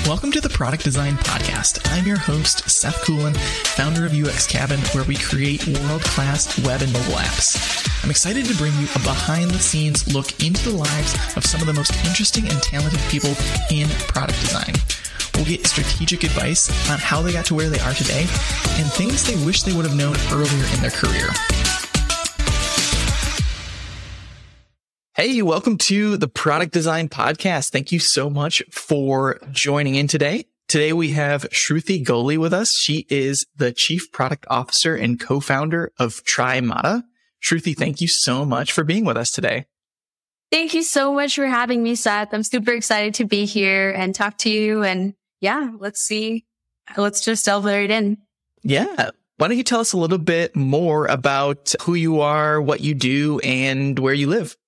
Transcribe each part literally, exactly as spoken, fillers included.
Welcome to the Product Design Podcast. I'm your host, Seth Coolin, founder of U X Cabin, where we create world-class web and mobile apps. I'm excited to bring you a behind-the-scenes look into the lives of some of the most interesting and talented people in product design. We'll get strategic advice on how they got to where they are today and things they wish they would have known earlier in their career. Hey, welcome to the Product Design Podcast. Thank you so much for joining in today. Today we have Shruti Goli with us. She is the Chief Product Officer and co-founder of Trimata. Shruti, thank you so much for being with us today. Thank you so much for having me, Seth. I'm super excited to be here and talk to you. And yeah, let's see. Let's just delve right in. Yeah. Why don't you tell us a little bit more about who you are, what you do, and where you live?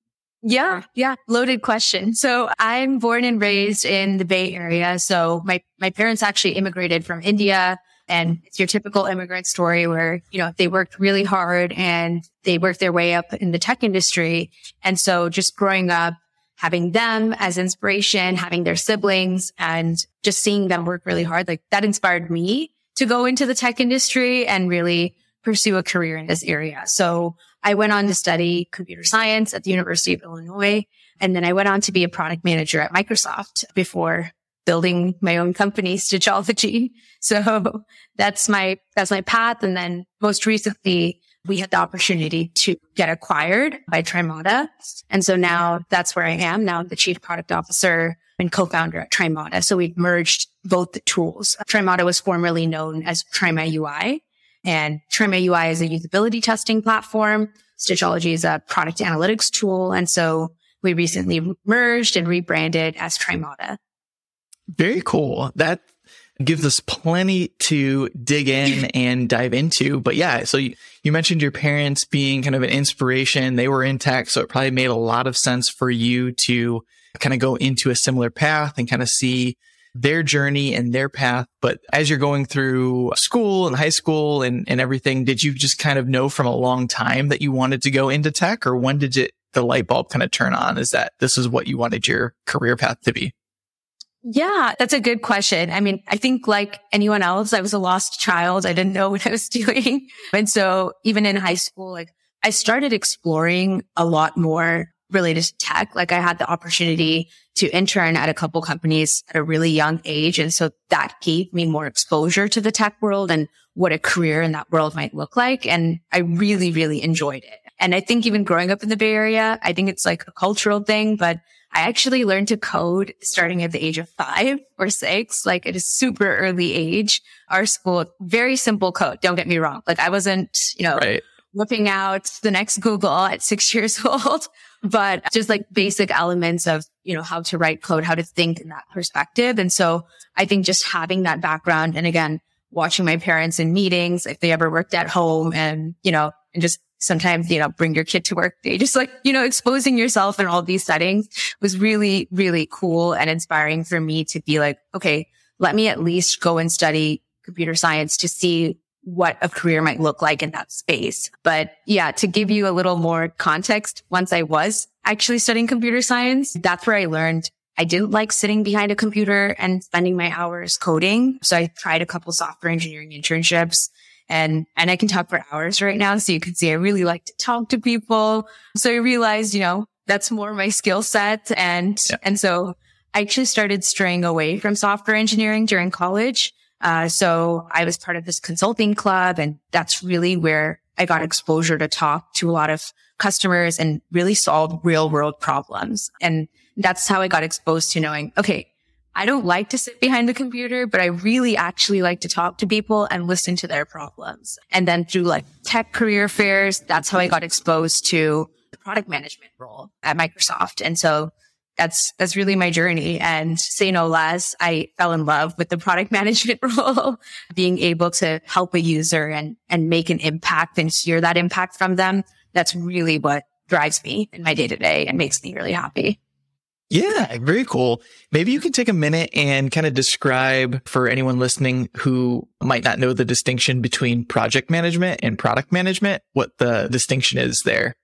Yeah, yeah. Loaded question. So I'm born and raised in the Bay Area. So my, my parents actually immigrated from India, and it's your typical immigrant story where, you know, they worked really hard and they worked their way up in the tech industry. And so just growing up, having them as inspiration, having their siblings and just seeing them work really hard, like that inspired me to go into the tech industry and really pursue a career in this area. So I went on to study computer science at the University of Illinois. And then I went on to be a product manager at Microsoft before building my own company, Stitchology. So that's my, that's my path. And then most recently, we had the opportunity to get acquired by Trimata. And so now that's where I am. Now I'm the Chief Product Officer and co-founder at Trimata. So we've merged both the tools. Trimata was formerly known as TriMaUI. And TriMaUI is a usability testing platform. Stitchology is a product analytics tool. And so we recently merged and rebranded as Trimata. Very cool. That gives us plenty to dig in and dive into. But yeah, so you, you mentioned your parents being kind of an inspiration. They were in tech, so it probably made a lot of sense for you to kind of go into a similar path and kind of see their journey and their path. But as you're going through school and high school and, and everything, did you just kind of know from a long time that you wanted to go into tech? Or when did it, the light bulb kind of turn on? Is that this is what you wanted your career path to be? Yeah, that's a good question. I mean, I think like anyone else, I was a lost child. I didn't know what I was doing. And so even in high school, like I started exploring a lot more related to tech. Like I had the opportunity to intern at a couple companies at a really young age. And so that gave me more exposure to the tech world and what a career in that world might look like. And I really, really enjoyed it. And I think even growing up in the Bay Area, I think it's like a cultural thing, but I actually learned to code starting at the age of five or six, like at a super early age. Our school, very simple code. Don't get me wrong. Like I wasn't, you know, right. whipping out the next Google at six years old, but just like basic elements of, you know, how to write code, how to think in that perspective. And so I think just having that background and again, watching my parents in meetings, if they ever worked at home and, you know, and just sometimes, you know, bring your kid to work day, just like, you know, exposing yourself in all these settings was really, really cool and inspiring for me to be like, okay, let me at least go and study computer science to see what a career might look like in that space. But yeah, to give you a little more context, once I was actually studying computer science, that's where I learned I didn't like sitting behind a computer and spending my hours coding. So I tried a couple software engineering internships and, and I can talk for hours right now. So you can see I really like to talk to people. So I realized, you know, that's more my skill set. And, yeah. and so I actually started straying away from software engineering during college. Uh, so I was part of this consulting club, and that's really where I got exposure to talk to a lot of customers and really solve real world problems. And that's how I got exposed to knowing, okay, I don't like to sit behind the computer, but I really actually like to talk to people and listen to their problems. And then through like tech career fairs, that's how I got exposed to the product management role at Microsoft. And so That's, that's really my journey. And say no less, I fell in love with the product management role, being able to help a user and, and make an impact and hear that impact from them. That's really what drives me in my day to day and makes me really happy. Yeah, very cool. Maybe you can take a minute and kind of describe for anyone listening who might not know the distinction between project management and product management, what the distinction is there.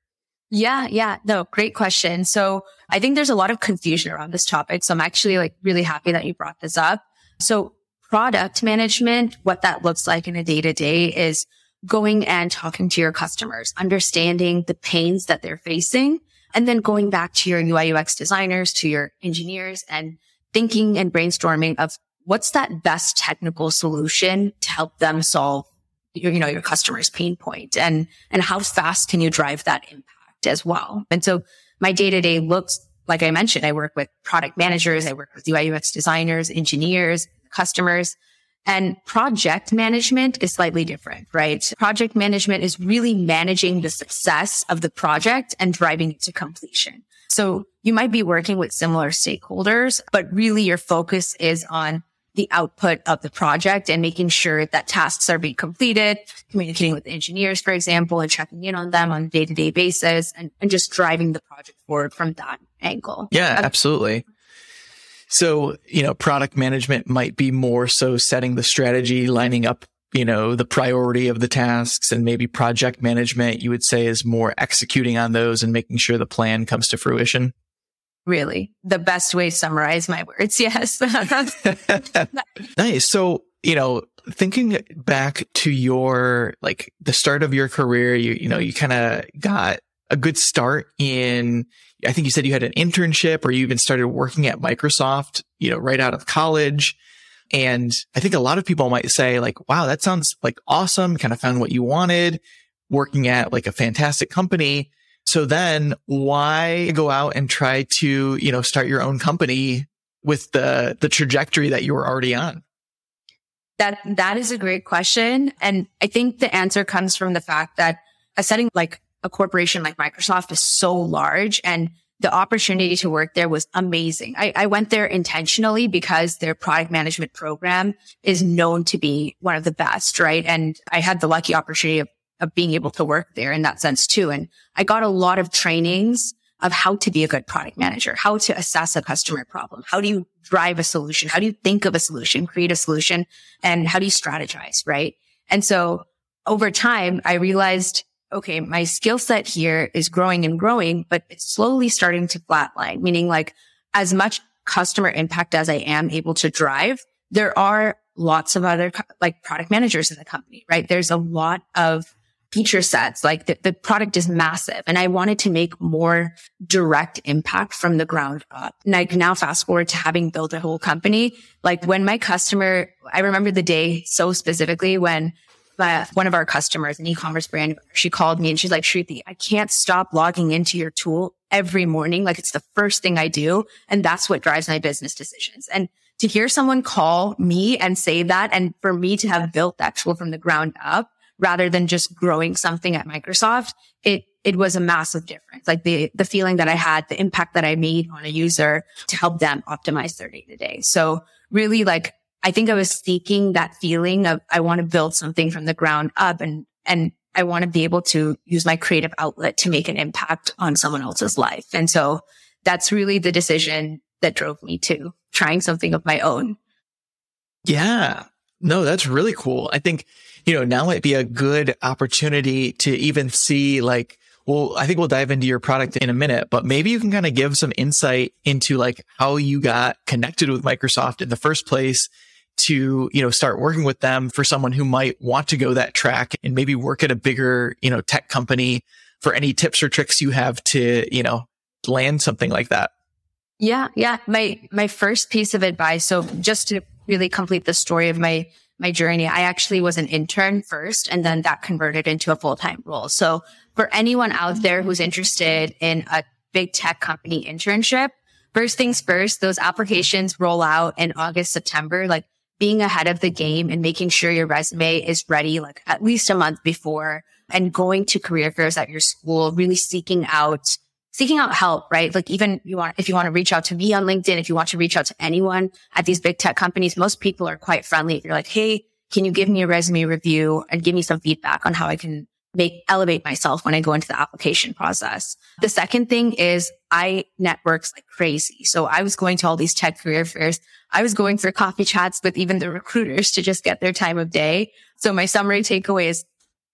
Yeah, yeah. No, great question. So I think there's a lot of confusion around this topic. So I'm actually like really happy that you brought this up. So product management, what that looks like in a day to day is going and talking to your customers, understanding the pains that they're facing, and then going back to your U I U X designers, to your engineers, and thinking and brainstorming of what's that best technical solution to help them solve your, you know, your customer's pain point, and, and how fast can you drive that impact as well. And so my day to day looks, like I mentioned, I work with product managers, I work with U I U X designers, engineers, customers, and project management is slightly different, right? Project management is really managing the success of the project and driving it to completion. So you might be working with similar stakeholders, but really your focus is on the output of the project and making sure that tasks are being completed, communicating with engineers, for example, and checking in on them on a day-to-day basis, and, and just driving the project forward from that angle. Yeah, absolutely. So, you know, product management might be more so setting the strategy, lining up, you know, the priority of the tasks, and maybe project management, you would say, is more executing on those and making sure the plan comes to fruition. Really, the best way to summarize my words. Yes. Nice. So, you know, thinking back to your, like the start of your career, you, you know, you kind of got a good start in, I think you said you had an internship, or you even started working at Microsoft, you know, right out of college. And I think a lot of people might say like, wow, that sounds like awesome. Kind of found what you wanted, working at like a fantastic company. So then why go out and try to, you know, start your own company with the, the trajectory that you were already on? That, that is a great question. And I think the answer comes from the fact that a setting like a corporation like Microsoft is so large, and the opportunity to work there was amazing. I, I went there intentionally because their product management program is known to be one of the best, right? And I had the lucky opportunity of, of being able to work there in that sense too. And I got a lot of trainings of how to be a good product manager, how to assess a customer problem. How do you drive a solution? How do you think of a solution, create a solution, and how do you strategize, right? And so over time, I realized, okay, my skill set here is growing and growing, but it's slowly starting to flatline, meaning like as much customer impact as I am able to drive, there are lots of other like product managers in the company, right? There's a lot of feature sets, like the, the product is massive, and I wanted to make more direct impact from the ground up. And I can now fast forward to having built a whole company. Like when my customer, I remember the day so specifically when Uh, one of our customers, an e-commerce brand, she called me and she's like, Shruti, I can't stop logging into your tool every morning. Like it's the first thing I do. And that's what drives my business decisions. And to hear someone call me and say that, and for me to have built that tool from the ground up rather than just growing something at Microsoft, it, it was a massive difference. Like the, the feeling that I had, the impact that I made on a user to help them optimize their day to day. So really like, I think I was seeking that feeling of I want to build something from the ground up, and, and I want to be able to use my creative outlet to make an impact on someone else's life. And so that's really the decision that drove me to trying something of my own. Yeah, no, that's really cool. I think, you know, now might be a good opportunity to even see like, well, I think we'll dive into your product in a minute, but maybe you can kind of give some insight into like how you got connected with Microsoft in the first place to, you know, start working with them for someone who might want to go that track and maybe work at a bigger, you know, tech company, for any tips or tricks you have to, you know, land something like that. Yeah. Yeah. My, my first piece of advice. So just to really complete the story of my, my journey, I actually was an intern first, and then that converted into a full-time role. So for anyone out there who's interested in a big tech company internship, first things first, those applications roll out in August, September, like being ahead of the game and making sure your resume is ready, like at least a month before, and going to career fairs at your school, really seeking out, seeking out help, right? Like even you want, if you want to reach out to me on LinkedIn, if you want to reach out to anyone at these big tech companies, most people are quite friendly. If you're like, hey, can you give me a resume review and give me some feedback on how I can make, elevate myself when I go into the application process. The second thing is I networks like crazy. So I was going to all these tech career fairs. I was going for coffee chats with even the recruiters to just get their time of day. So my summary takeaway is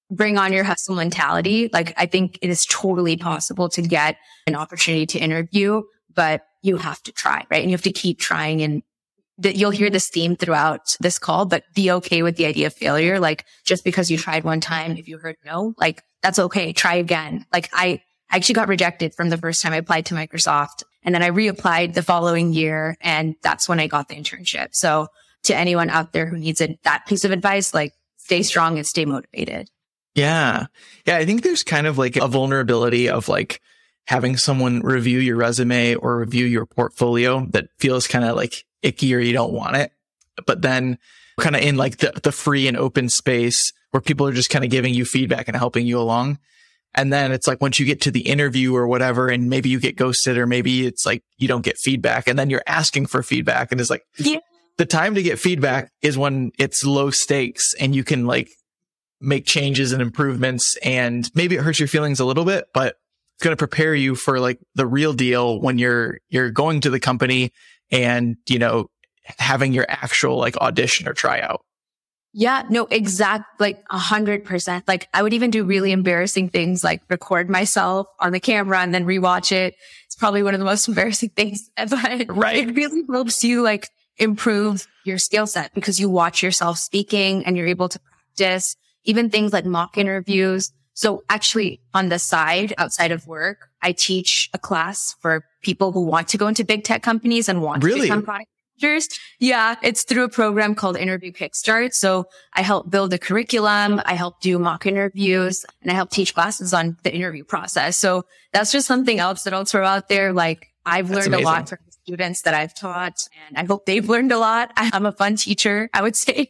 bring on your hustle mentality. Like, I think it is totally possible to get an opportunity to interview, but you have to try, right? And you have to keep trying. And th- you'll hear this theme throughout this call, but be okay with the idea of failure. Like, just because you tried one time, if you heard no, like, that's okay. Try again. Like, I actually got rejected from the first time I applied to Microsoft. And then I reapplied the following year. And that's when I got the internship. So to anyone out there who needs a, that piece of advice, like, stay strong and stay motivated. Yeah. Yeah. I think there's kind of like a vulnerability of like having someone review your resume or review your portfolio that feels kind of like icky or you don't want it. But then kind of in like the, the free and open space where people are just kind of giving you feedback and helping you along. And then it's like once you get to the interview or whatever, and maybe you get ghosted or maybe it's like you don't get feedback and then you're asking for feedback. And it's like, yeah. The time to get feedback is when it's low stakes and you can like make changes and improvements, and maybe it hurts your feelings a little bit, but it's going to prepare you for like the real deal when you're, you're going to the company and, you know, having your actual like audition or tryout. Yeah, no, exact, like a hundred percent. Like, I would even do really embarrassing things like record myself on the camera and then rewatch it. It's probably one of the most embarrassing things, but right. It really helps you like improve your skill set because you watch yourself speaking and you're able to practice even things like mock interviews. So actually on the side, outside of work, I teach a class for people who want to go into big tech companies and want really? to become product managers. Yeah. It's through a program called Interview Kickstart. So I help build a curriculum. I help do mock interviews and I help teach classes on the interview process. So that's just something else that I'll throw out there. Like, I've learned a lot from the students that I've taught, and I hope they've learned a lot. I'm a fun teacher, I would say.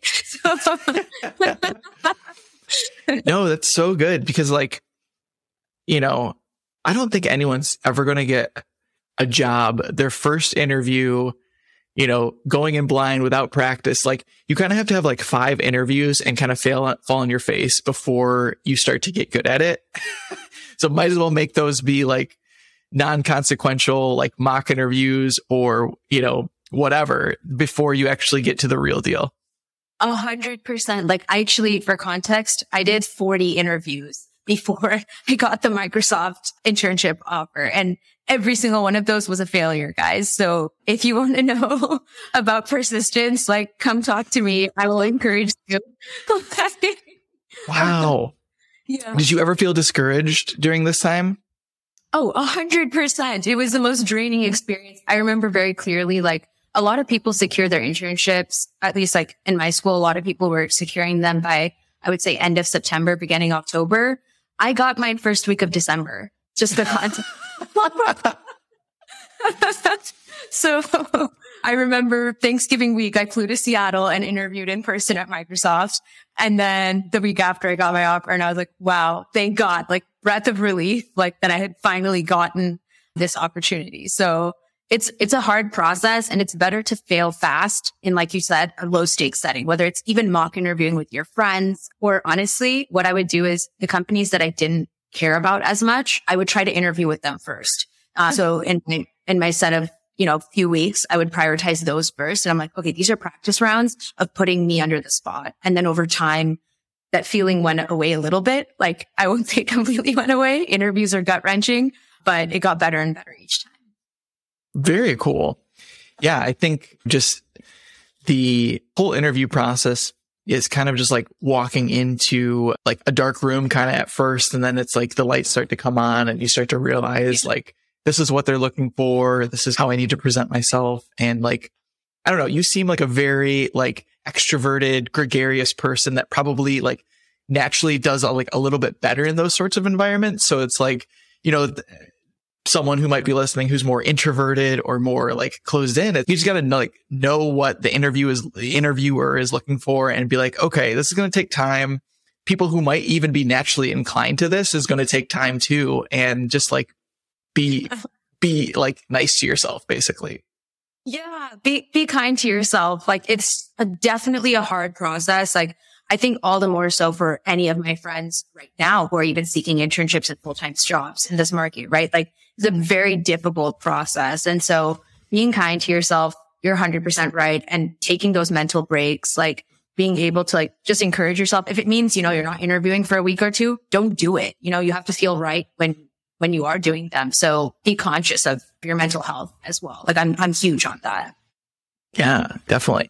No, that's so good because like, you know, I don't think anyone's ever going to get a job, their first interview, you know, going in blind without practice. Like, you kind of have to have like five interviews and kind of fail, fall on your face before you start to get good at it. So might as well make those be like non-consequential, like mock interviews or, you know, whatever before you actually get to the real deal. A hundred percent. Like, I actually, for context, I did forty interviews before I got the Microsoft internship offer. And every single one of those was a failure, guys. So if you want to know about persistence, like, come talk to me. I will encourage you. Wow. Yeah. Did you ever feel discouraged during this time? Oh, a hundred percent. It was the most draining experience. I remember very clearly, like, a lot of people secure their internships, at least like in my school, a lot of people were securing them by, I would say, end of September, beginning October. I got mine first week of December, just the content. So I remember Thanksgiving week, I flew to Seattle and interviewed in person at Microsoft. And then the week after I got my offer, and I was like, wow, thank God, like breath of relief, like that I had finally gotten this opportunity. So It's, it's a hard process, and it's better to fail fast in, like you said, a low stakes setting, whether it's even mock interviewing with your friends, or honestly, what I would do is the companies that I didn't care about as much, I would try to interview with them first. Uh, so in my, in my set of, you know, few weeks, I would prioritize those first. And I'm like, okay, these are practice rounds of putting me under the spot. And then over time, that feeling went away a little bit. Like, I won't say it completely went away. Interviews are gut wrenching, but it got better and better each time. Very cool. Yeah, I think just the whole interview process is kind of just like walking into like a dark room kind of at first. And then it's like the lights start to come on and you start to realize like, this is what they're looking for. This is how I need to present myself. And like, I don't know, you seem like a very like extroverted, gregarious person that probably like naturally does a, like a little bit better in those sorts of environments. So it's like, you know, th- someone who might be listening who's more introverted or more like closed in, you just got to know, like know what the interview is, the interviewer is looking for, and be like, okay, this is going to take time. People who might even be naturally inclined to this is going to take time too. And just like be, be like nice to yourself, basically. Yeah. Be, be kind to yourself. Like, it's a, definitely a hard process. Like, I think all the more so for any of my friends right now who are even seeking internships and full-time jobs in this market, right? Like, it's a very difficult process. And so being kind to yourself, you're one hundred percent right. And taking those mental breaks, like being able to like just encourage yourself. If it means, you know, you're not interviewing for a week or two, don't do it. You know, you have to feel right when, when you are doing them. So be conscious of your mental health as well. Like I'm, I'm huge on that. Yeah, definitely.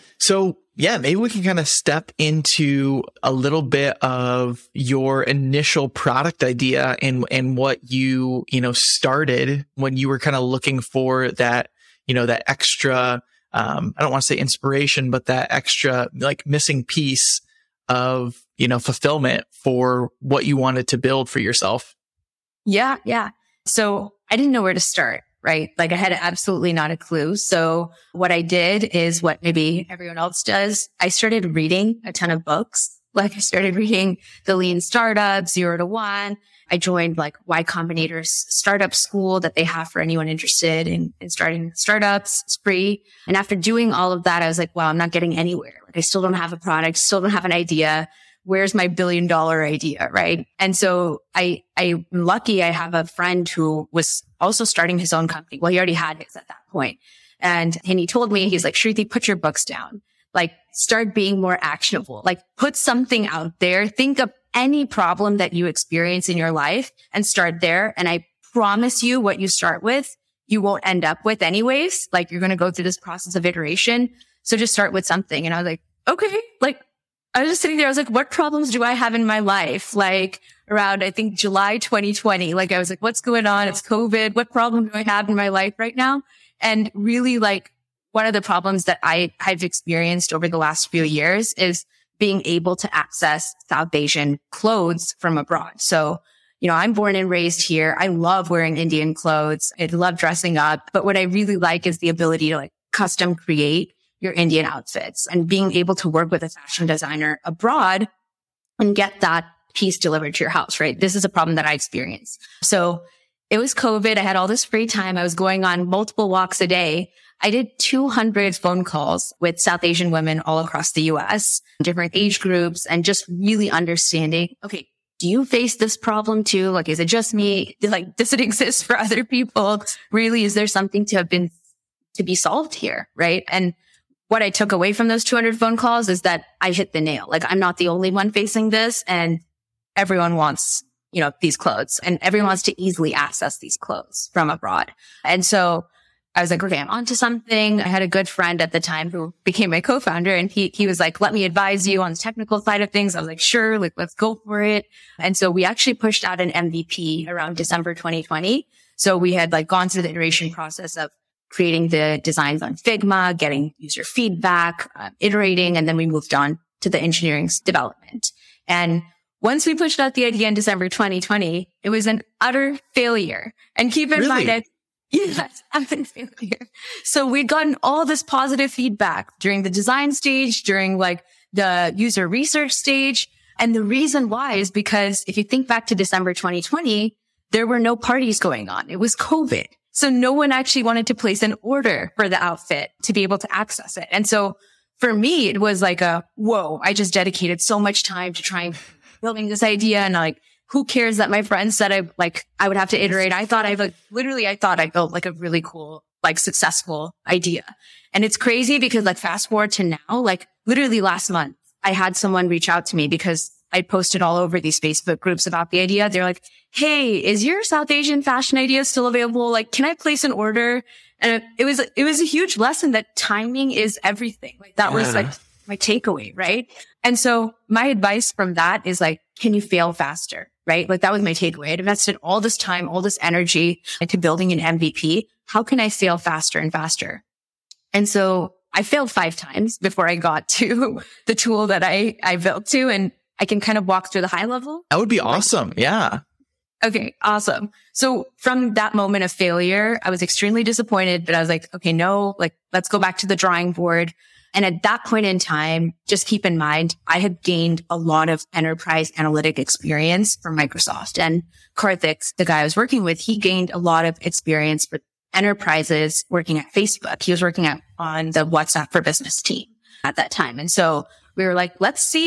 So yeah, maybe we can kind of step into a little bit of your initial product idea and, and what you, you know, started when you were kind of looking for that, you know, that extra, um, I don't want to say inspiration, but that extra like missing piece of, you know, fulfillment for what you wanted to build for yourself. Yeah. Yeah. So I didn't know where to start, right? Like I had absolutely not a clue. So what I did is what maybe everyone else does. I started reading a ton of books. Like I started reading The Lean Startup, Zero to One. I joined like Y Combinator's startup school that they have for anyone interested in, in starting startups. It's free. And after doing all of that, I was like, wow, I'm not getting anywhere. Like I still don't have a product, still don't have an idea. Where's my billion dollar idea? Right. And so I, I'm lucky I have a friend who was also starting his own company. Well, he already had his at that point. And, and he told me, he's like, Shruti, put your books down. Like start being more actionable, like put something out there. Think of any problem that you experience in your life and start there. And I promise you what you start with, you won't end up with anyways. Like you're going to go through this process of iteration. So just start with something. And I was like, okay, like I was just sitting there. I was like, what problems do I have in my life? Like around, I think July twenty twenty, like I was like, what's going on? It's COVID. What problem do I have in my life right now? And really like one of the problems that I have experienced over the last few years is being able to access South Asian clothes from abroad. So, you know, I'm born and raised here. I love wearing Indian clothes. I love dressing up. But what I really like is the ability to like custom create your Indian outfits and being able to work with a fashion designer abroad and get that piece delivered to your house, right? This is a problem that I experienced. So it was COVID. I had all this free time. I was going on multiple walks a day. I did two hundred phone calls with South Asian women all across the U S, different age groups, and just really understanding, okay, do you face this problem too? Like, is it just me? Like, does it exist for other people? Really, is there something to have been, to be solved here? Right. And what I took away from those two hundred phone calls is that I hit the nail. Like, I'm not the only one facing this, and everyone wants, you know, these clothes, and everyone wants to easily access these clothes from abroad. And so I was like, okay, I'm onto something. I had a good friend at the time who became my co-founder, and he, he was like, let me advise you on the technical side of things. I was like, sure, like, let's go for it. And so we actually pushed out an M V P around December twenty twenty. So we had like gone through the iteration process of creating the designs on Figma, getting user feedback, uh, iterating, and then we moved on to the engineering development. And once we pushed out the idea in December twenty twenty, it was an utter failure. And keep in Really? mind that yes, I've been failure. So we'd gotten all this positive feedback during the design stage, during like the user research stage. And the reason why is because if you think back to December twenty twenty, there were no parties going on. It was COVID. So no one actually wanted to place an order for the outfit to be able to access it. And so for me, it was like a, whoa, I just dedicated so much time to trying building this idea. And like, who cares that my friends said I like, I would have to iterate. I thought I like, literally, I thought I built like a really cool, like successful idea. And it's crazy because like fast forward to now, like literally last month, I had someone reach out to me because I posted all over these Facebook groups about the idea. They're like, hey, is your South Asian fashion idea still available? Like, can I place an order? And it was, it was a huge lesson that timing is everything. Like that was like my takeaway, right? And so my advice from that is like, can you fail faster? Right? Like that was my takeaway. I'd invested all this time, all this energy into building an M V P. How can I fail faster and faster? And so I failed five times before I got to the tool that I, I built to. And I can kind of walk through the high level. That would be awesome. Yeah. Okay. Awesome. So from that moment of failure, I was extremely disappointed, but I was like, okay, no, like let's go back to the drawing board. And at that point in time, just keep in mind, I had gained a lot of enterprise analytic experience from Microsoft, and Karthik, the guy I was working with, he gained a lot of experience with enterprises working at Facebook. He was working at, on the WhatsApp for Business team at that time. And so we were like, let's see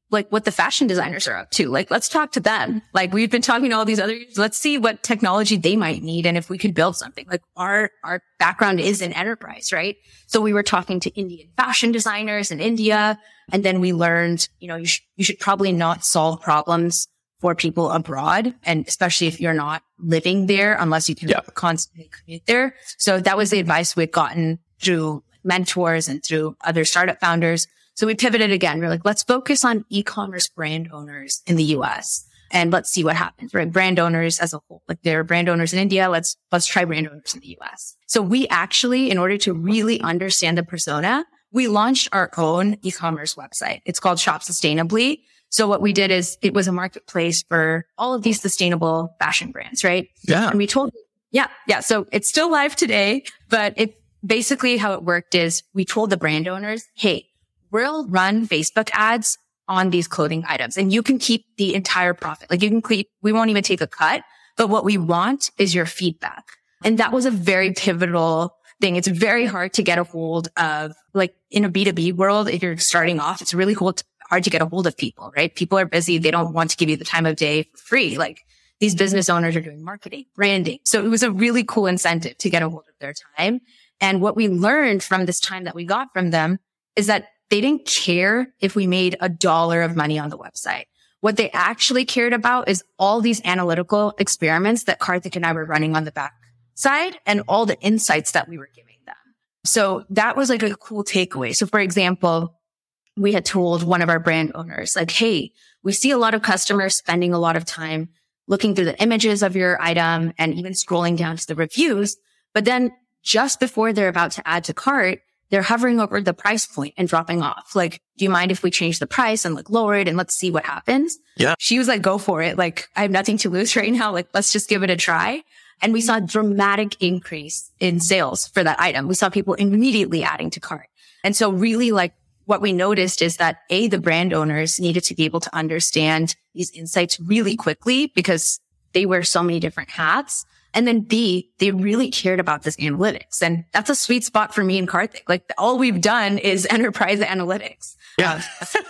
like what the fashion designers are up to. Like, let's talk to them. Like, we've been talking to all these others. Let's see what technology they might need. And if we could build something, like our, our background is in enterprise, right? So we were talking to Indian fashion designers in India. And then we learned, you know, you, sh- you should probably not solve problems for people abroad. And especially if you're not living there, unless you can yeah. constantly commute there. So that was the advice we'd gotten through mentors and through other startup founders. So we pivoted again. We're like, let's focus on e-commerce brand owners in the U S and let's see what happens, right? Brand owners as a whole, like there are brand owners in India. Let's, let's try brand owners in the U S. So we actually, in order to really understand the persona, we launched our own e-commerce website. It's called Shop Sustainably. So what we did is it was a marketplace for all of these sustainable fashion brands, right? Yeah. And we told, yeah, yeah. So it's still live today, but it basically how it worked is we told the brand owners, hey, we'll run Facebook ads on these clothing items and you can keep the entire profit. Like you can keep, we won't even take a cut, but what we want is your feedback. And that was a very pivotal thing. It's very hard to get a hold of, like in a B two B world, if you're starting off, it's really cool to, hard to get a hold of people, right? People are busy. They don't want to give you the time of day for free. Like these business owners are doing marketing, branding. So it was a really cool incentive to get a hold of their time. And what we learned from this time that we got from them is that they didn't care if we made a dollar of money on the website. What they actually cared about is all these analytical experiments that Karthik and I were running on the back side and all the insights that we were giving them. So that was like a cool takeaway. So for example, we had told one of our brand owners, like, hey, we see a lot of customers spending a lot of time looking through the images of your item and even scrolling down to the reviews. But then just before they're about to add to cart, they're hovering over the price point and dropping off. Like, do you mind if we change the price and like lower it and let's see what happens? Yeah. She was like, go for it. Like, I have nothing to lose right now. Like, let's just give it a try. And we saw a dramatic increase in sales for that item. We saw people immediately adding to cart. And so really like what we noticed is that A, the brand owners needed to be able to understand these insights really quickly because they wear so many different hats. And then B, they really cared about this analytics. And that's a sweet spot for me and Karthik. Like all we've done is enterprise analytics. Yeah.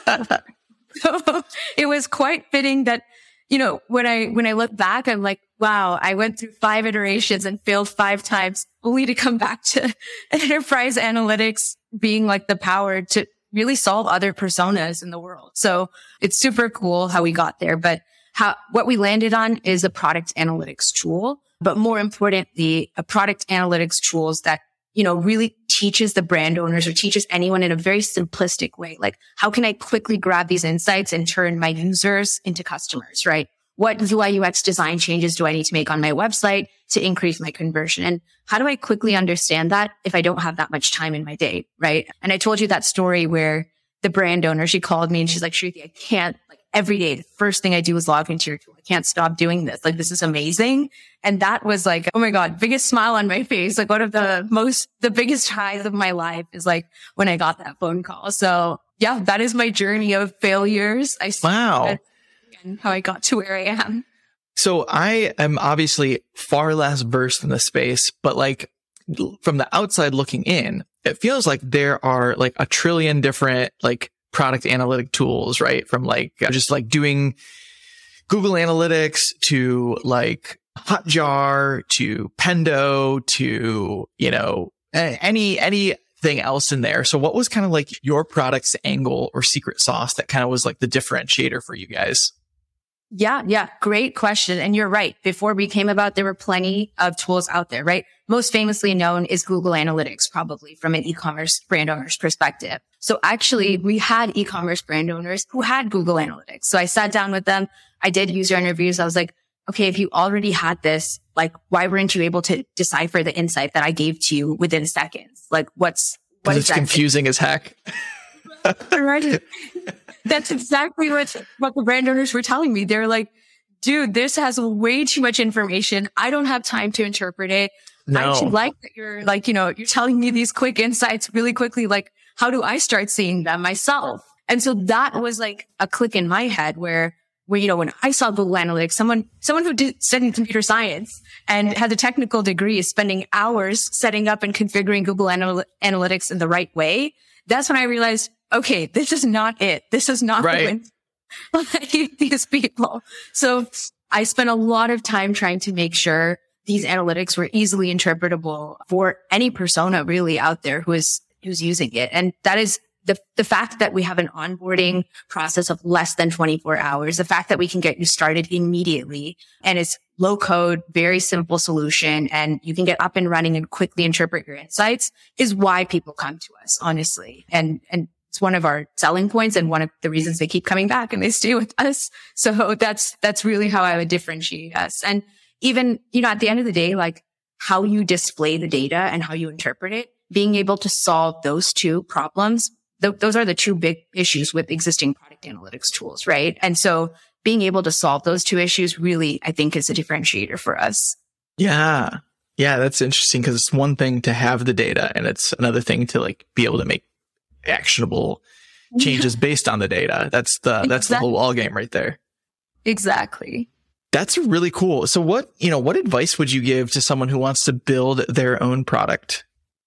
So it was quite fitting that, you know, when I, when I look back, I'm like, wow, I went through five iterations and failed five times only to come back to enterprise analytics being like the power to really solve other personas in the world. So it's super cool how we got there. But how, what we landed on is a product analytics tool. But more importantly, a product analytics tools that, you know, really teaches the brand owners or teaches anyone in a very simplistic way. Like, how can I quickly grab these insights and turn my users into customers, right? What U I U X design changes do I need to make on my website to increase my conversion? And how do I quickly understand that if I don't have that much time in my day, right? And I told you that story where the brand owner, she called me and she's like, Shruti, I can't, like every day, the first thing I do is log into your tool. I can't stop doing this. Like, this is amazing. And that was like, oh my God, biggest smile on my face. Like one of the most, the biggest highs of my life is like when I got that phone call. So yeah, that is my journey of failures. I Wow. And how I got to where I am. So I am obviously far less versed in the space, but like from the outside looking in, it feels like there are like a trillion different like product analytic tools, right? From like just like doing Google Analytics to like Hotjar to Pendo to, you know, any, anything else in there. So what was kind of like your product's angle or secret sauce that kind of was like the differentiator for you guys? Yeah, yeah. Great question. And you're right. Before we came about, there were plenty of tools out there, right? Most famously known is Google Analytics, probably from an e-commerce brand owner's perspective. So actually, we had e-commerce brand owners who had Google Analytics. So I sat down with them. I did user interviews. I was like, okay, if you already had this, like, why weren't you able to decipher the insight that I gave to you within seconds? Like, what's, what is that? It's confusing as heck. Right. That's exactly what, what the brand owners were telling me. They're like, dude, this has way too much information. I don't have time to interpret it. No. I actually like that you're like, you know, you're telling me these quick insights really quickly. Like, how do I start seeing them myself? And so that was like a click in my head where, where, you know, when I saw Google Analytics, someone, someone who did studied computer science and had a technical degree is spending hours setting up and configuring Google Anal- Analytics in the right way. That's when I realized, okay, this is not it. This is not right. the win. like these people. So I spent a lot of time trying to make sure these analytics were easily interpretable for any persona really out there who is, who's using it. And that is the, the fact that we have an onboarding process of less than twenty-four hours, the fact that we can get you started immediately and it's low code, very simple solution, and you can get up and running and quickly interpret your insights is why people come to us, honestly. And, and it's one of our selling points and one of the reasons they keep coming back and they stay with us. So that's, that's really how I would differentiate us. And even, you know, at the end of the day, like how you display the data and how you interpret it, being able to solve those two problems, th- those are the two big issues with existing product analytics tools, right? And so being able to solve those two issues really, I think, is a differentiator for us. Yeah. Yeah, that's interesting because it's one thing to have the data and it's another thing to like be able to make actionable changes based on the data. That's the, that's exactly. the whole ball game right there. Exactly. That's really cool. So what, you know, what advice would you give to someone who wants to build their own product?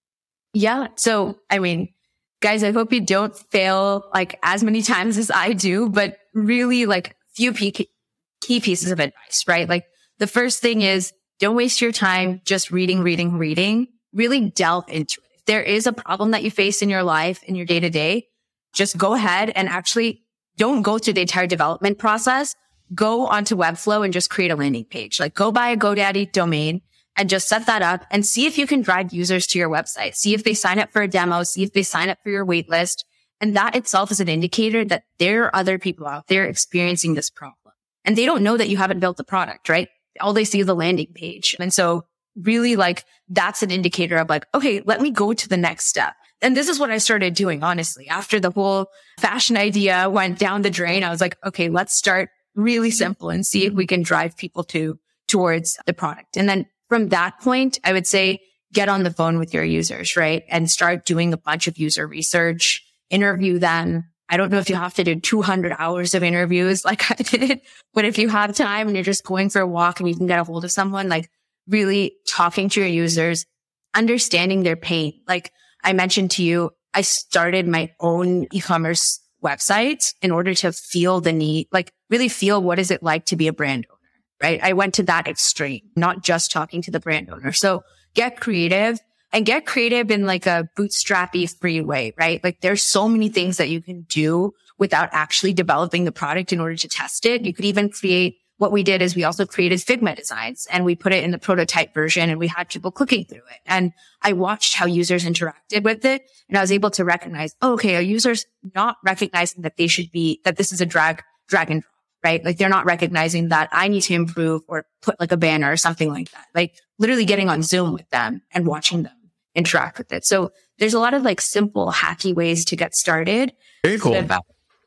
Yeah. So, I mean, guys, I hope you don't fail like as many times as I do, but really like few key pieces of advice, right? Like the first thing is don't waste your time just reading, reading, reading. Really delve into it. If there is a problem that you face in your life, in your day to day, just go ahead and actually don't go through the entire development process. Go onto Webflow and just create a landing page. Like go buy a GoDaddy domain and just set that up and see if you can drive users to your website. See if they sign up for a demo. See if they sign up for your wait list. And that itself is an indicator that there are other people out there experiencing this problem. And they don't know that you haven't built the product, right? All they see is the landing page. And so really like that's an indicator of like, okay, let me go to the next step. And this is what I started doing, honestly. After the whole fashion idea went down the drain, I was like, okay, let's start really simple and see if we can drive people to towards the product. And then from that point, I would say get on the phone with your users, right? And start doing a bunch of user research, interview them. I don't know if you have to do two hundred hours of interviews like I did, but if you have time and you're just going for a walk and you can get a hold of someone, like really talking to your users, understanding their pain. Like I mentioned to you, I started my own e-commerce website in order to feel the need, like really feel what is it like to be a brand owner, right? I went to that extreme, not just talking to the brand owner. So get creative and get creative in like a bootstrappy free way, right? Like there's so many things that you can do without actually developing the product in order to test it. You could even create, what we did is we also created Figma designs and we put it in the prototype version and we had people clicking through it. And I watched how users interacted with it and I was able to recognize, oh, okay, a user's not recognizing that they should be, that this is a drag, drag and drop, right? Like they're not recognizing that I need to improve or put like a banner or something like that. Like literally getting on Zoom with them and watching them interact with it. So there's a lot of like simple hacky ways to get started. Very cool. About-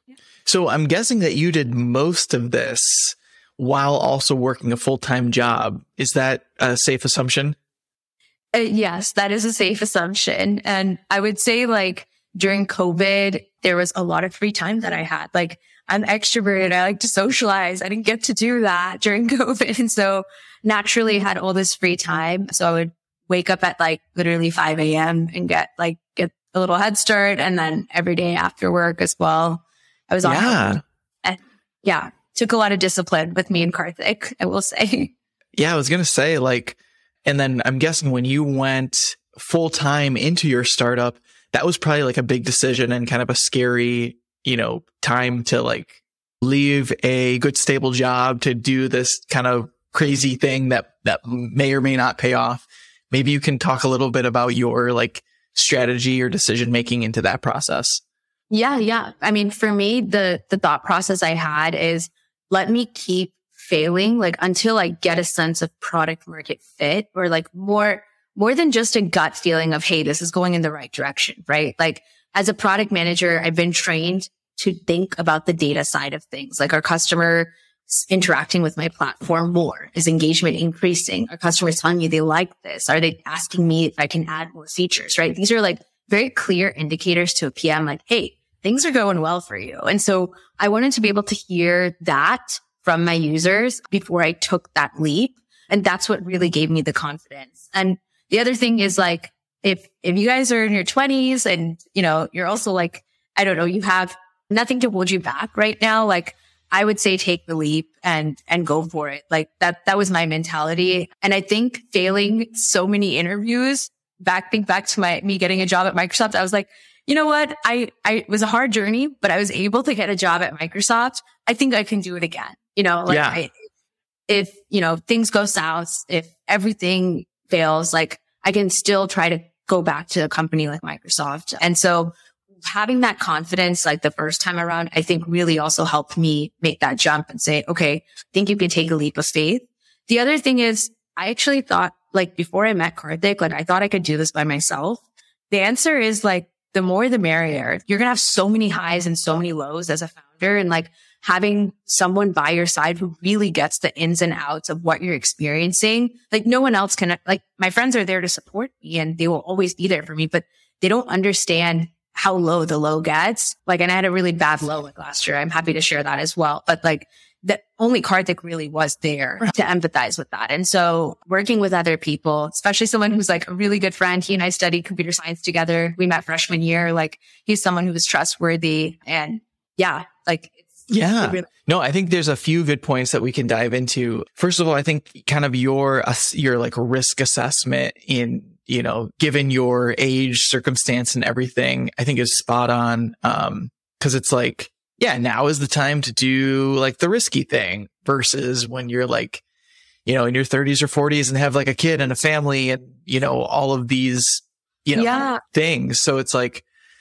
so I'm guessing that you did most of this while also working a full-time job. Is that a safe assumption? Uh, yes, that is a safe assumption. And I would say like during COVID, there was a lot of free time that I had. Like I'm extroverted. I like to socialize. I didn't get to do that during COVID. And so naturally had all this free time. So I would wake up at like literally five a.m. and get like, get a little head start. And then every day after work as well, I was on. Yeah. And yeah. Took a lot of discipline with me and Karthik, I will say. Yeah, I was going to say like, and then I'm guessing when you went full time into your startup, that was probably like a big decision and kind of a scary, you know, time to like leave a good stable job to do this kind of crazy thing that, that may or may not pay off. Maybe you can talk a little bit about your like strategy or decision making into that process. Yeah. Yeah. I mean, for me, the, the thought process I had is, let me keep failing like until I get a sense of product market fit or like more, more than just a gut feeling of, hey, this is going in the right direction, right? Like as a product manager, I've been trained to think about the data side of things. Like our customer interacting with my platform more? Is engagement increasing? Are customers telling me they like this? Are they asking me if I can add more features, right? These are like very clear indicators to a P M like, hey, things are going well for you. And so I wanted to be able to hear that from my users before I took that leap. And that's what really gave me the confidence. And the other thing is like, if, if you guys are in your twenties and, you know, you're also like, I don't know, you have nothing to hold you back right now. Like I would say take the leap and, and go for it. Like that, that was my mentality. And I think failing so many interviews back, think back to my, me getting a job at Microsoft. I was like, you know what? I, I, it was a hard journey, but I was able to get a job at Microsoft. I think I can do it again. You know, like yeah. I, if, you know, things go south, if everything fails, like I can still try to go back to a company like Microsoft. And so having that confidence, like the first time around, I think really also helped me make that jump and say, okay, I think you can take a leap of faith. The other thing is I actually thought, like before I met Karthik, like I thought I could do this by myself. The answer is like, the more the merrier. You're going to have so many highs and so many lows as a founder, and like having someone by your side who really gets the ins and outs of what you're experiencing. Like no one else can, like my friends are there to support me and they will always be there for me, but they don't understand how low the low gets. Like, and I had a really bad low like last year. I'm happy to share that as well. But like that only Karthik really was there to empathize with that. And so working with other people, especially someone who's like a really good friend, he and I studied computer science together. We met freshman year. Like he's someone who was trustworthy, and yeah, like it's, yeah, it really- no, I think there's a few good points that we can dive into. First of all, I think kind of your, your like risk assessment in, you know, given your age, circumstance and everything, I think is spot on. Um, cause it's like, yeah, now is the time to do like the risky thing versus when you're like, you know, in your thirties or forties and have like a kid and a family and, you know, all of these, you know, yeah. things. So it's like,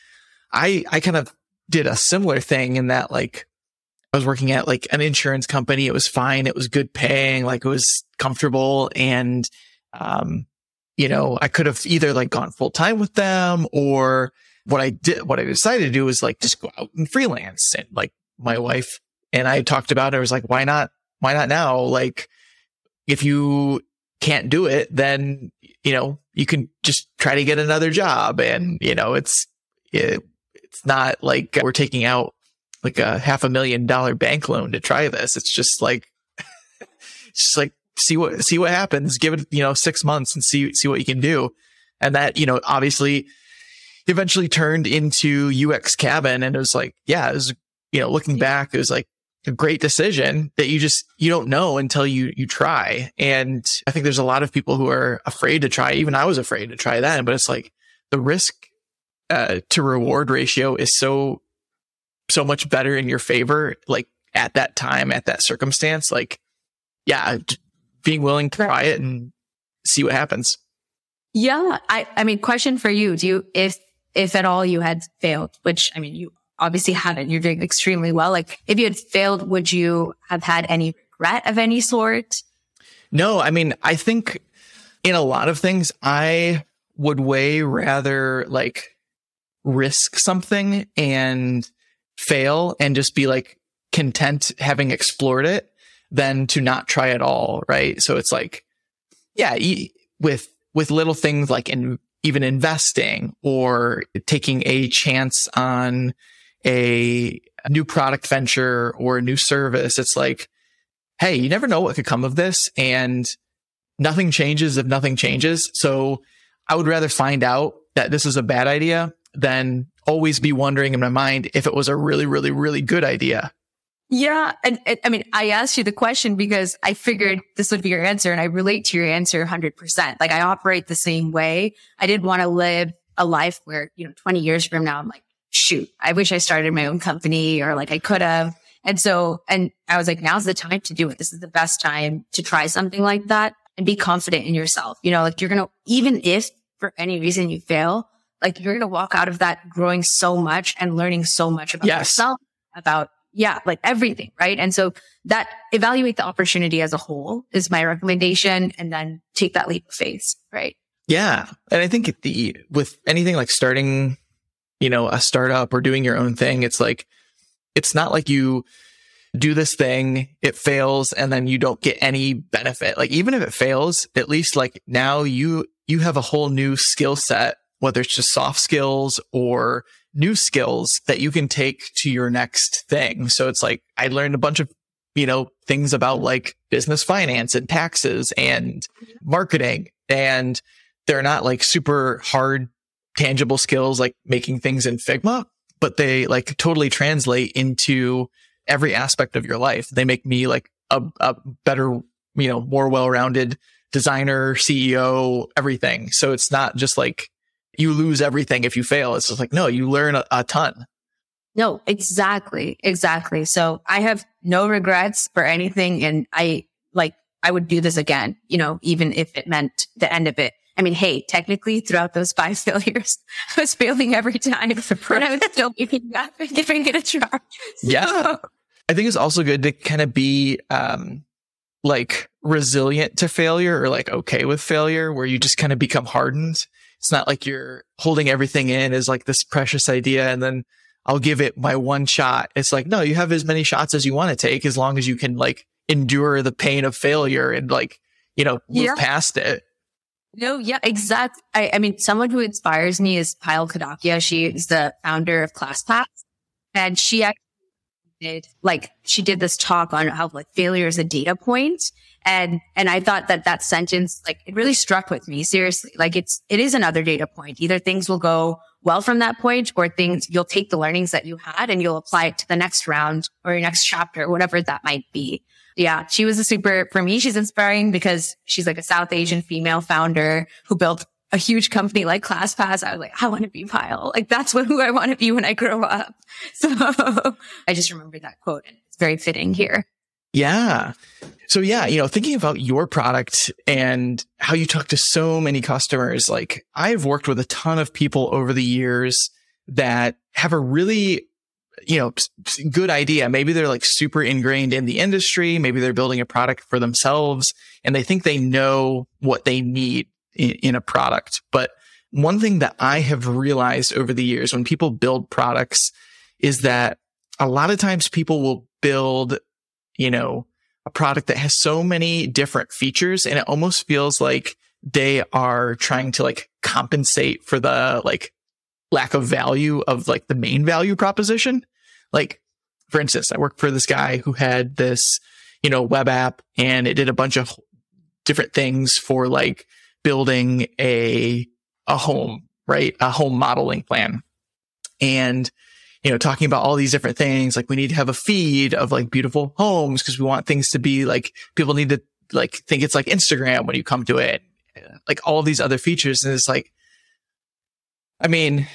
I, I kind of did a similar thing in that, like, I was working at like an insurance company. It was fine. It was good paying, like it was comfortable. And, um, you know, I could have either like gone full time with them, or what I did, what I decided to do was like just go out and freelance. And like my wife and I talked about it. I was like, why not, why not now? Like if you can't do it, then, you know, you can just try to get another job. And, you know, it's, it, it's not like we're taking out like a half a million dollar bank loan to try this. It's just like, it's just like, see what, see what happens, give it, you know, six months and see, see what you can do. And that, you know, obviously eventually turned into U X Cabin. And it was like, yeah, it was, you know, looking back, it was like a great decision that you just, you don't know until you, you try. And I think there's a lot of people who are afraid to try. Even I was afraid to try that, but it's like the risk uh, to reward ratio is so, so much better in your favor. Like at that time, at that circumstance, like, yeah, being willing to try it and see what happens. Yeah. I, I mean, question for you. Do you, if, if at all you had failed, which I mean, you obviously haven't, you're doing extremely well. Like if you had failed, would you have had any regret of any sort? No, I mean, I think in a lot of things, I would way rather like risk something and fail and just be like content having explored it than to not try at all. Right. So it's like, yeah, with, with little things like in even investing or taking a chance on a, a new product venture or a new service. It's like, hey, you never know what could come of this, and nothing changes if nothing changes. So I would rather find out that this is a bad idea than always be wondering in my mind if it was a really, really, really good idea. Yeah. And, and I mean, I asked you the question because I figured this would be your answer, and I relate to your answer one hundred percent. Like I operate the same way. I didn't want to live a life where, you know, twenty years from now, I'm like, shoot, I wish I started my own company, or like I could have. And so, and I was like, now's the time to do it. This is the best time to try something like that and be confident in yourself. You know, like you're going to, even if for any reason you fail, like you're going to walk out of that growing so much and learning so much about yes. yourself, about, yeah, like everything. Right. And so that evaluate the opportunity as a whole is my recommendation, and then take that leap of faith. Right. Yeah. And I think the, with anything like starting, you know, a startup or doing your own thing, it's like, it's not like you do this thing, it fails, and then you don't get any benefit. Like even if it fails, at least like now you, you have a whole new skill set, whether it's just soft skills or new skills that you can take to your next thing. So it's like, I learned a bunch of, you know, things about like business finance and taxes and marketing, and they're not like super hard, tangible skills like making things in Figma, but they like totally translate into every aspect of your life. They make me like a, a better, you know, more well-rounded designer, C E O, everything. So it's not just like you lose everything if you fail. It's just like, no, you learn a, a ton. No, exactly. Exactly. So I have no regrets for anything. And I like, I would do this again, you know, even if it meant the end of it. I mean, hey, technically throughout those five failures, I was failing every time, and I was still giving giving it a try. So. Yeah. I think it's also good to kind of be, um, like resilient to failure or like okay with failure, where you just kind of become hardened. It's not like you're holding everything in as like this precious idea and then I'll give it my one shot. It's like, no, you have as many shots as you want to take, as long as you can like endure the pain of failure and like, you know, move yeah. past it. No, yeah, exactly. I, I mean, someone who inspires me is Payal Kadakia. She is the founder of ClassPass, and she actually did like, she did this talk on how like failure is a data point. And, and I thought that that sentence, like it really struck with me. Seriously. Like it's, it is another data point. Either things will go well from that point, or things, you'll take the learnings that you had and you'll apply it to the next round or your next chapter, whatever that might be. Yeah. She was a super, for me, she's inspiring because she's like a South Asian female founder who built a huge company like ClassPass. I was like, I want to be Payal. Like that's what, who I want to be when I grow up. So I just remembered that quote and it's very fitting here. Yeah. So yeah, you know, thinking about your product and how you talk to so many customers, like I've worked with a ton of people over the years that have a really, you know, good idea. Maybe they're like super ingrained in the industry. Maybe they're building a product for themselves and they think they know what they need in, in a product. But one thing that I have realized over the years when people build products is that a lot of times people will build, you know, a product that has so many different features and it almost feels like they are trying to like compensate for the like lack of value of like the main value proposition. Like, for instance, I worked for this guy who had this, you know, web app and it did a bunch of different things for like building a, a home, right? A home modeling plan. And you know, talking about all these different things, like we need to have a feed of like beautiful homes because we want things to be like, people need to like think it's like Instagram when you come to it, like all these other features. And it's like, I mean,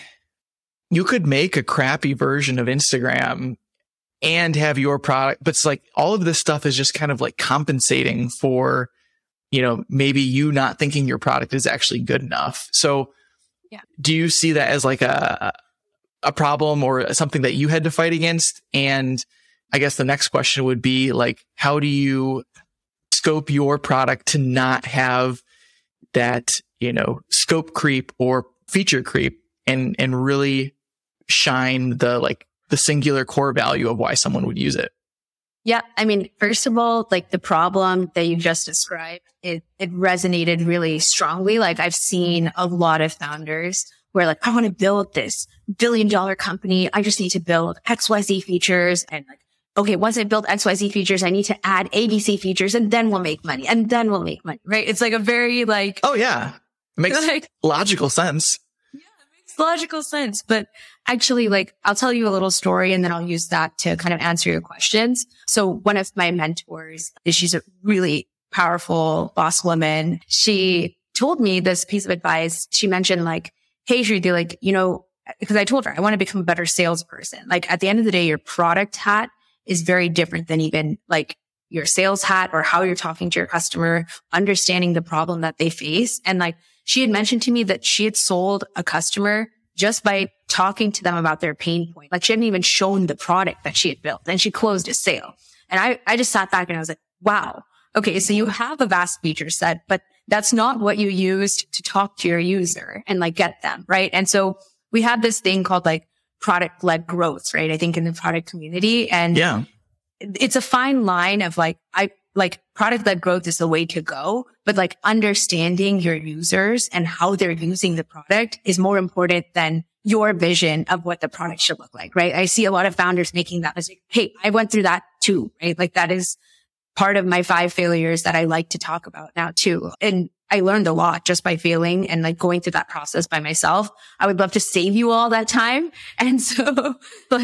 you could make a crappy version of Instagram and have your product, but it's like all of this stuff is just kind of like compensating for, you know, maybe you not thinking your product is actually good enough. So yeah. Do you see that as like a, a problem or something that you had to fight against? And I guess the next question would be like, how do you scope your product to not have that, you know, scope creep or feature creep and, and really shine the, like the singular core value of why someone would use it? Yeah. I mean, first of all, like the problem that you just described, it, it resonated really strongly. Like I've seen a lot of founders where like, I want to build this billion dollar company. I just need to build X Y Z features. And like, okay, once I build X Y Z features, I need to add A B C features and then we'll make money and then we'll make money, right? It's like a very like, oh yeah, it makes like, logical sense. Yeah, it makes logical sense. But actually, like, I'll tell you a little story and then I'll use that to kind of answer your questions. So one of my mentors, she's a really powerful boss woman. She told me this piece of advice. She mentioned like, hey, Shruti, like, you know, because I told her I want to become a better salesperson. Like at the end of the day, your product hat is very different than even like your sales hat or how you're talking to your customer, understanding the problem that they face. And like she had mentioned to me that she had sold a customer just by talking to them about their pain point. Like she hadn't even shown the product that she had built and she closed a sale. And I, I just sat back and I was like, wow, okay, so you have a vast feature set, but that's not what you used to talk to your user and like get them, right? And so we have this thing called like product led growth, right? I think in the product community. And yeah, it's a fine line of like, I like product led growth is the way to go, but like understanding your users and how they're using the product is more important than your vision of what the product should look like, right? I see a lot of founders making that mistake. Hey, I went through that too, right? Like that is part of my five failures that I like to talk about now too. And I learned a lot just by failing and like going through that process by myself. I would love to save you all that time. And so like,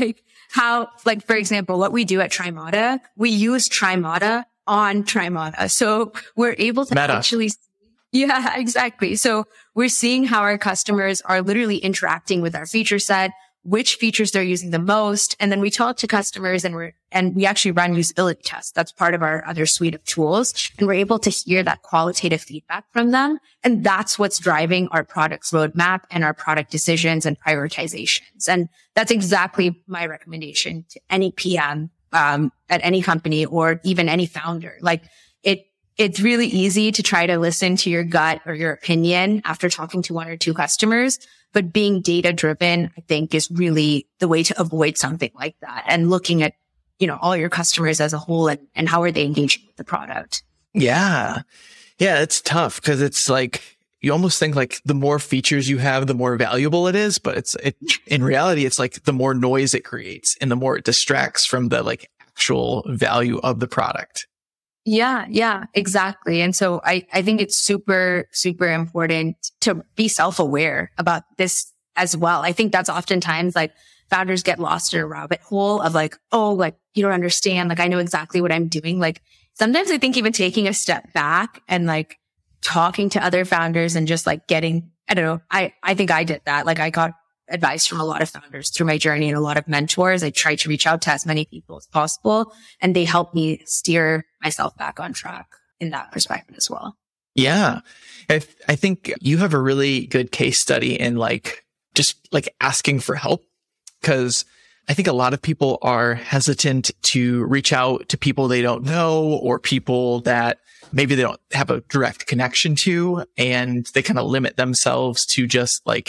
how, like, for example, what we do at Trimata, we use Trimata on Trimata. So we're able to Meta. actually, yeah, exactly. So we're seeing how our customers are literally interacting with our feature set, which features they're using the most. And then we talk to customers and we're, and we actually run usability tests. That's part of our other suite of tools. And we're able to hear that qualitative feedback from them. And that's what's driving our product's roadmap and our product decisions and prioritizations. And that's exactly my recommendation to any P M, um, at any company or even any founder. Like it, it's really easy to try to listen to your gut or your opinion after talking to one or two customers. But being data driven, I think, is really the way to avoid something like that, and looking at, you know, all your customers as a whole and, and how are they engaging with the product. Yeah. Yeah. It's tough because it's like, you almost think like the more features you have, the more valuable it is. But it's, it, in reality, it's like the more noise it creates and the more it distracts from the like actual value of the product. Yeah, yeah, exactly. And so I, I think it's super, super important to be self-aware about this as well. I think that's oftentimes like founders get lost in a rabbit hole of like, oh, like you don't understand. Like I know exactly what I'm doing. Like sometimes I think even taking a step back and like talking to other founders and just like getting, I don't know, I, I think I did that. Like I got advice from a lot of founders through my journey and a lot of mentors. I tried to reach out to as many people as possible, and they helped me steer myself back on track in that perspective as well. Yeah. I, th- I think you have a really good case study in like, just like asking for help, because I think a lot of people are hesitant to reach out to people they don't know or people that maybe they don't have a direct connection to, and they kind of limit themselves to just like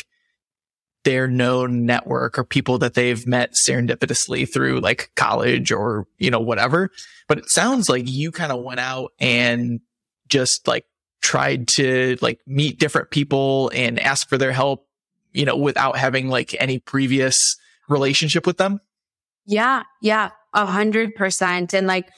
their known network or people that they've met serendipitously through like college or, you know, whatever. But it sounds like you kind of went out and just like tried to like meet different people and ask for their help, you know, without having like any previous relationship with them. Yeah. Yeah. A hundred percent. And like,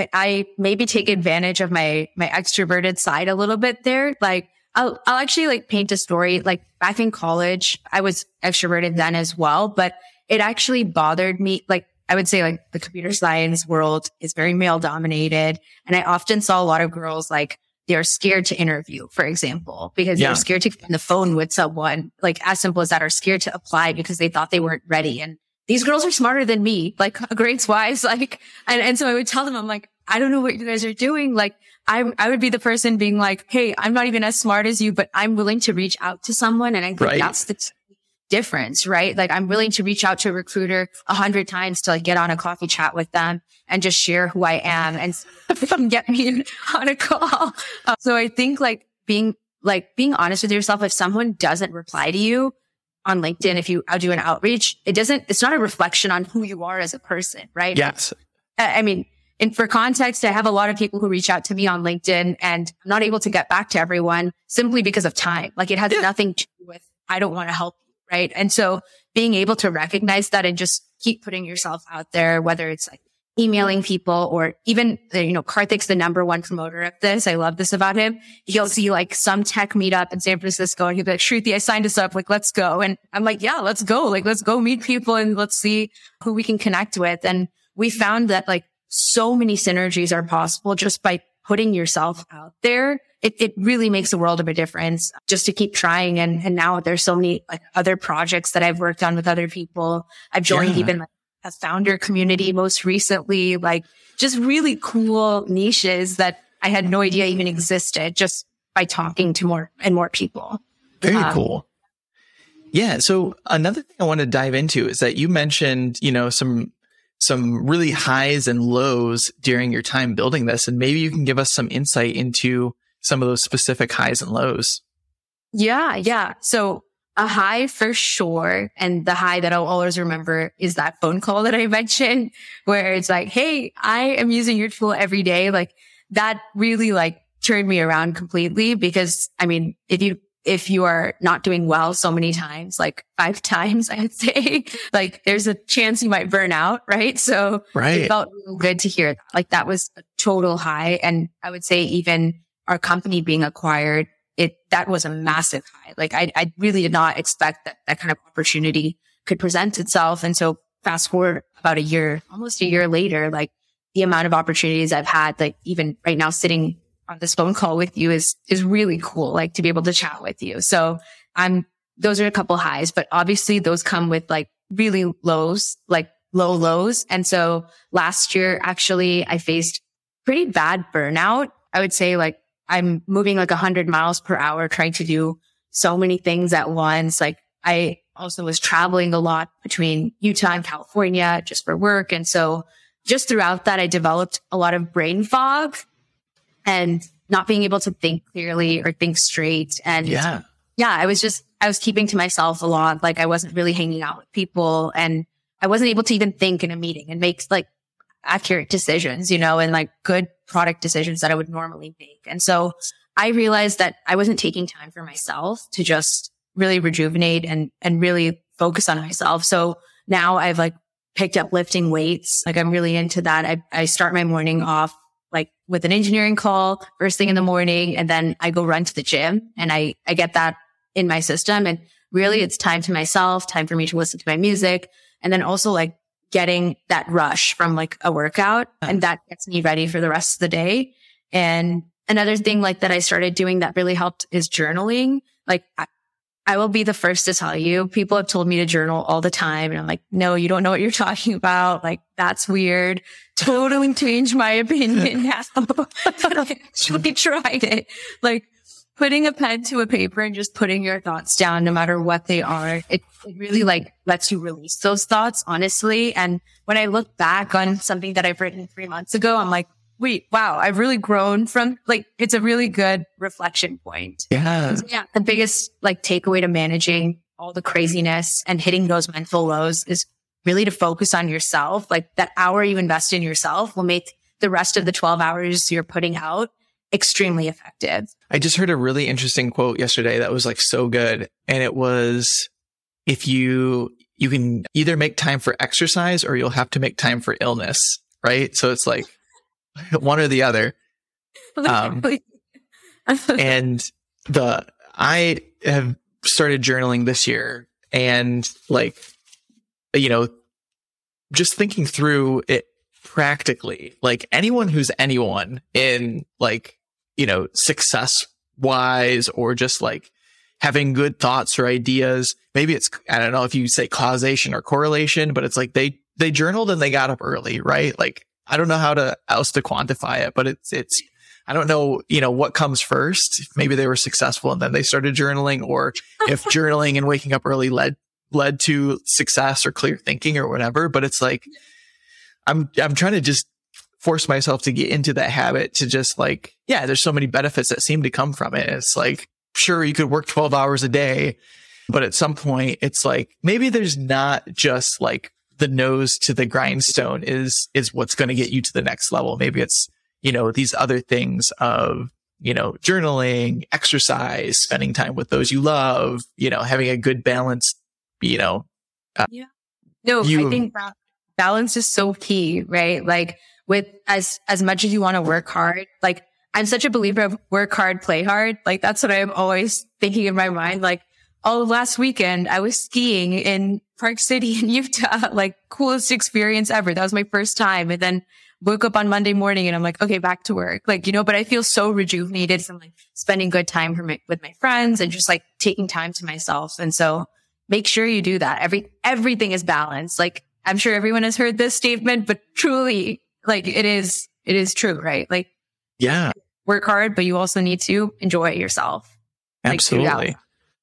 I maybe take advantage of my, my extroverted side a little bit there. Like, I'll, I'll actually like paint a story. Like back in college, I was extroverted then as well, but it actually bothered me. Like I would say like the computer science world is very male dominated. And I often saw a lot of girls like they're scared to interview, for example, because yeah. they're scared to get on the phone with someone, like as simple as that, or scared to apply because they thought they weren't ready. And these girls are smarter than me, like grades wise, like, and, and so I would tell them, I'm like, I don't know what you guys are doing. Like, I, I would be the person being like, hey, I'm not even as smart as you, but I'm willing to reach out to someone. And I think right. that's the t- difference, right? Like, I'm willing to reach out to a recruiter a hundred times to like get on a coffee chat with them and just share who I am and get me on a call. Uh, so I think like being, like being honest with yourself, if someone doesn't reply to you on LinkedIn, if you do an outreach, it doesn't, it's not a reflection on who you are as a person, right? Yes. I mean, and for context, I have a lot of people who reach out to me on LinkedIn, and I'm not able to get back to everyone simply because of time. Like it has yeah. nothing to do with, I don't want to help you, right? And so being able to recognize that and just keep putting yourself out there, whether it's like emailing people or even, you know, Karthik's the number one promoter of this. I love this about him. He'll see like some tech meetup in San Francisco and he'll be like, Shruti, I signed us up. Like, let's go. And I'm like, yeah, let's go. Like, let's go meet people and let's see who we can connect with. And we found that like so many synergies are possible just by putting yourself out there. It, it really makes a world of a difference just to keep trying. And, and now there's so many like other projects that I've worked on with other people. I've joined yeah. even like a founder community most recently, like just really cool niches that I had no idea even existed just by talking to more and more people. Very um, cool. Yeah. So another thing I want to dive into is that you mentioned, you know, some, some really highs and lows during your time building this. And maybe you can give us some insight into some of those specific highs and lows. Yeah. Yeah. So a high for sure. And the high that I'll always remember is that phone call that I mentioned where it's like, hey, I am using your tool every day. Like that really like turned me around completely because I mean, if you, if you are not doing well so many times, like five times, I'd say like there's a chance you might burn out. Right. So right. it felt really good to hear that. Like that was a total high. And I would say even our company being acquired, It, that was a massive high. Like I, I really did not expect that that kind of opportunity could present itself. And so fast forward about a year, almost a year later, like the amount of opportunities I've had, like even right now sitting on this phone call with you is, is really cool. Like to be able to chat with you. So I'm, those are a couple highs, but obviously those come with like really lows, like low lows. And so last year, actually, I faced pretty bad burnout. I would say like I'm moving like a hundred miles per hour, trying to do so many things at once. Like I also was traveling a lot between Utah and California just for work. And so just throughout that, I developed a lot of brain fog and not being able to think clearly or think straight. And yeah, yeah, I was just, I was keeping to myself a lot. Like I wasn't really hanging out with people and I wasn't able to even think in a meeting and make like accurate decisions, you know, and like good product decisions that I would normally make. And so I realized that I wasn't taking time for myself to just really rejuvenate and, and really focus on myself. So now I've like picked up lifting weights. Like I'm really into that. I, I start my morning off like with an engineering call first thing in the morning. And then I go run to the gym and I, I get that in my system. And really it's time to myself, time for me to listen to my music. And then also like getting that rush from like a workout, and that gets me ready for the rest of the day. And another thing like that I started doing that really helped is journaling. Like I, I will be the first to tell you, people have told me to journal all the time. And I'm like, no, you don't know what you're talking about. Like, that's weird. Totally changed my opinion now. I actually tried it. Like putting a pen to a paper and just putting your thoughts down, no matter what they are. It, it really like lets you release those thoughts, honestly. And when I look back on something that I've written three months ago, I'm like, wait, wow, I've really grown from like, it's a really good reflection point. Yeah. So, yeah. The biggest like takeaway to managing all the craziness and hitting those mental lows is really to focus on yourself. Like that hour you invest in yourself will make the rest of the twelve hours you're putting out extremely effective. I just heard a really interesting quote yesterday that was like so good. And it was, if you, you can either make time for exercise or you'll have to make time for illness. Right. So it's like, one or the other. Um, and the, I have started journaling this year and like, you know, just thinking through it practically, like anyone who's anyone in like, you know, success wise or just like having good thoughts or ideas. Maybe it's, I don't know if you say causation or correlation, but it's like they, they journaled and they got up early, right? Like, I don't know how to else to quantify it, but it's, it's, I don't know, you know, what comes first. Maybe they were successful and then they started journaling, or if journaling and waking up early led, led to success or clear thinking or whatever. But it's like, I'm, I'm trying to just force myself to get into that habit to just like, yeah, there's so many benefits that seem to come from it. It's like, sure, you could work twelve hours a day, but at some point it's like, maybe there's not just like, the nose to the grindstone is, is what's going to get you to the next level. Maybe it's, you know, these other things of, you know, journaling, exercise, spending time with those you love, you know, having a good balance, you know. Uh, yeah. No, you, I think that balance is so key, right? Like with as, as much as you want to work hard, like I'm such a believer of work hard, play hard. Like that's what I'm always thinking in my mind. Like, oh, last weekend I was skiing in Park City in Utah, like coolest experience ever. That was my first time. And then woke up on Monday morning and I'm like, okay, back to work. Like, you know, but I feel so rejuvenated from like spending good time for my, with my friends and just like taking time to myself. And so make sure you do that. Every, everything is balanced. Like I'm sure everyone has heard this statement, but truly like it is, it is true, right? Like, yeah, work hard, but you also need to enjoy yourself. Absolutely. Like,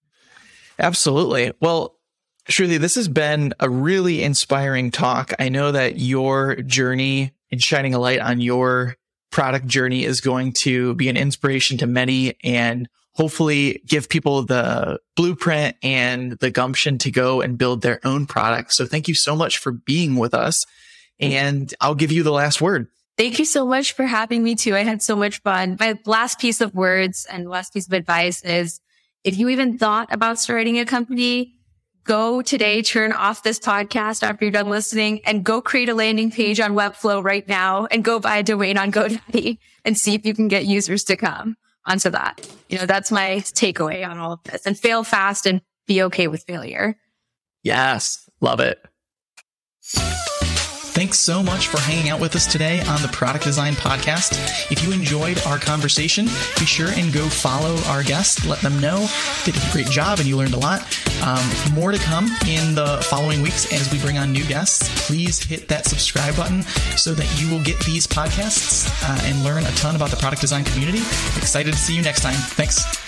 Absolutely. Well, Shruti, this has been a really inspiring talk. I know that your journey and shining a light on your product journey is going to be an inspiration to many and hopefully give people the blueprint and the gumption to go and build their own products. So thank you so much for being with us. And I'll give you the last word. Thank you so much for having me too. I had so much fun. My last piece of words and last piece of advice is, if you even thought about starting a company, go today, turn off this podcast after you're done listening and go create a landing page on Webflow right now and go buy a domain on GoDaddy and see if you can get users to come onto that. You know, that's my takeaway on all of this, and fail fast and be okay with failure. Yes. Love it. Thanks so much for hanging out with us today on the Product Design Podcast. If you enjoyed our conversation, be sure and go follow our guests. Let them know they did a great job and you learned a lot. Um, more to come in the following weeks as we bring on new guests. Please hit that subscribe button so that you will get these podcasts uh, and learn a ton about the product design community. Excited to see you next time. Thanks.